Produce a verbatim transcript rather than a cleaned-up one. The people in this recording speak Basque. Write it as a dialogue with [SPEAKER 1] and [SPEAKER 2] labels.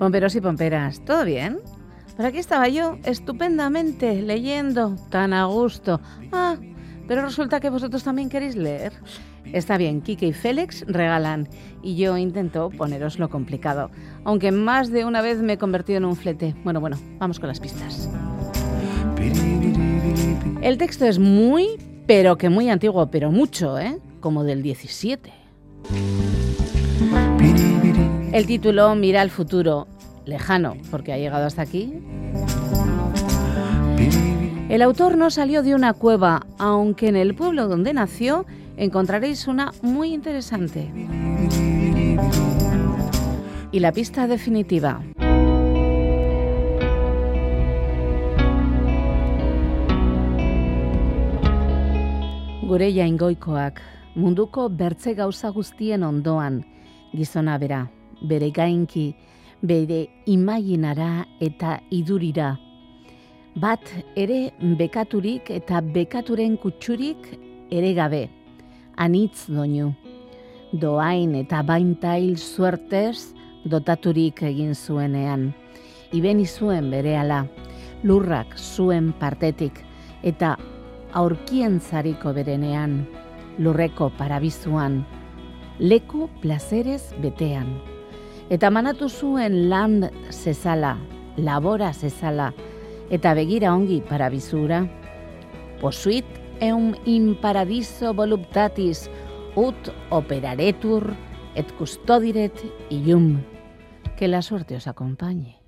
[SPEAKER 1] Pomperos y pomperas, ¿todo bien? Por aquí estaba yo, estupendamente, leyendo, tan a gusto. Ah, pero resulta que vosotros también queréis leer. Está bien, Quique y Félix regalan y yo intento poneros lo complicado, aunque más de una vez me he convertido en un flete. Bueno, bueno, vamos con las pistas. El texto es muy, pero que muy antiguo, pero mucho, ¿eh? Como del diecisiete. El título mira al futuro, lejano, porque ha llegado hasta aquí. El autor no salió de una cueva, aunque en el pueblo donde nació encontraréis una muy interesante. Y la pista definitiva. Gure jaingoikoak, munduko bertze gauza guztien ondoan, gizona bera, bere gainki, bere imaginara eta idurira. Bat ere bekaturik eta bekaturen kutsurik ere gabe, anitz doinu. Doain eta baintail suertez dotaturik egin zuenean. Ibeni zuen berehala, lurrak zuen partetik eta aurkien zariko berenean, lurreko parabizuan, leku plazerez betean. Eta manatu zuen land zezala, labora zezala, eta begira ongi parabizura. Posuit eum in paradiso voluptatis, ut operaretur et custodiret illum. Que la suerte os acompañe.